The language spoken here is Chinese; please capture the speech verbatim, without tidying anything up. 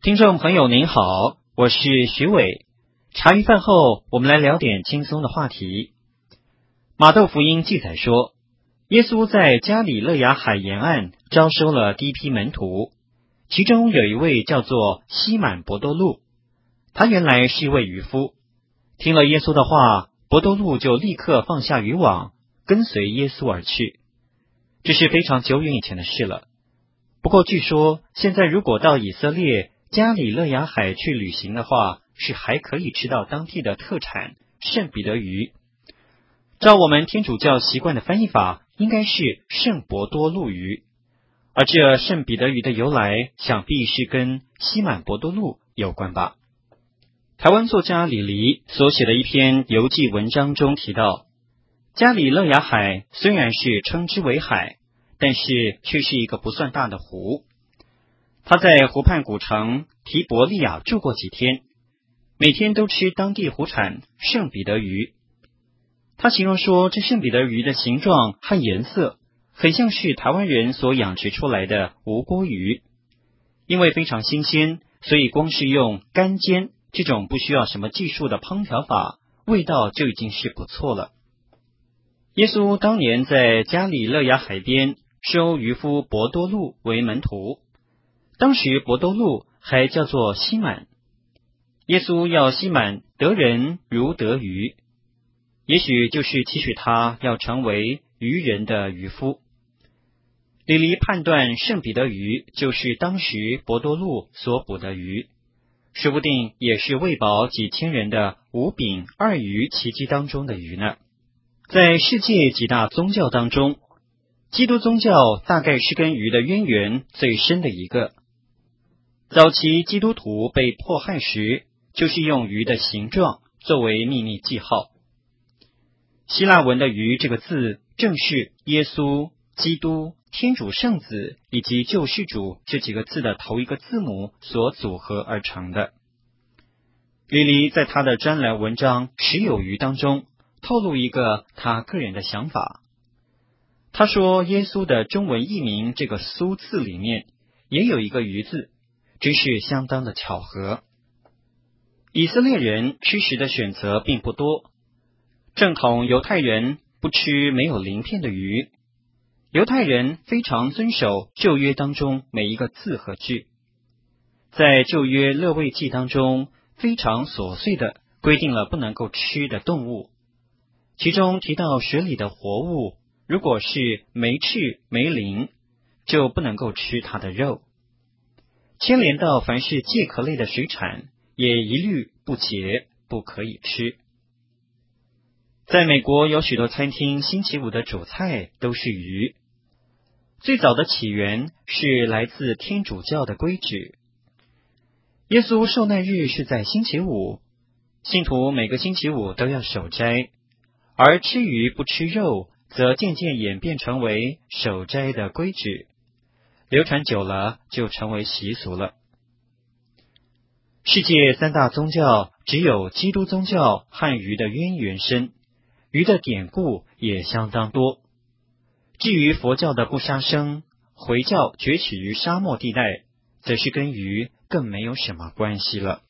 听众朋友您好，我是徐伟。茶余饭后，我们来聊点轻松的话题。马窦福音记载说，耶稣在加里肋亚海沿岸招收了第一批门徒，其中有一位叫做西满伯多禄，他原来是一位渔夫。听了耶稣的话，伯多禄就立刻放下渔网，跟随耶稣而去。这是非常久远以前的事了。不过据说，现在如果到以色列加里肋亚海去旅行的话，是还可以吃到当地的特产圣彼得鱼。照我们天主教习惯的翻译法，应该是圣伯多禄鱼。而这圣彼得鱼的由来，想必是跟西满伯多禄有关吧。台湾作家李黎所写的一篇游记文章中提到，加里肋亚海虽然是称之为海，但是却是一个不算大的湖。他在湖畔古城提伯利亚住过几天，每天都吃当地湖产圣彼得鱼。他形容说，这圣彼得鱼的形状和颜色很像是台湾人所养殖出来的无锅鱼。因为非常新鲜，所以光是用干煎这种不需要什么技术的烹调法，味道就已经是不错了。耶稣当年在加里肋亚海边收渔夫伯多禄为门徒，当时伯多禄还叫做西满。耶稣要西满得人如得鱼，也许就是期许他要成为渔人的渔夫。李黎判断圣彼得鱼就是当时伯多禄所捕的鱼，说不定也是喂饱几千人的五饼二鱼奇迹当中的鱼呢。在世界几大宗教当中，基督宗教大概是跟鱼的渊源最深的一个。早期基督徒被迫害时，就是用鱼的形状作为秘密记号。希腊文的鱼这个字，正是耶稣、基督、天主圣子以及救世主这几个字的头一个字母所组合而成的。李黎在他的专栏文章《持有鱼》当中透露一个他个人的想法。他说，耶稣的中文译名这个苏字里面也有一个鱼字，真是相当的巧合。以色列人吃食的选择并不多，正统犹太人不吃没有鳞片的鱼。犹太人非常遵守旧约当中每一个字和句，在旧约勒未记当中非常琐碎的规定了不能够吃的动物，其中提到水里的活物，如果是没翅没鳞，就不能够吃它的肉。牵连到凡是介壳类的水产，也一律不洁，不可以吃。在美国有许多餐厅星期五的主菜都是鱼。最早的起源是来自天主教的规矩。耶稣受难日是在星期五，信徒每个星期五都要守斋，而吃鱼不吃肉则渐渐演变成为守斋的规矩，流传久了就成为习俗了。世界三大宗教只有基督宗教和鱼的渊源深，鱼的典故也相当多。至于佛教的不杀生，回教崛起于沙漠地带，则是跟鱼更没有什么关系了。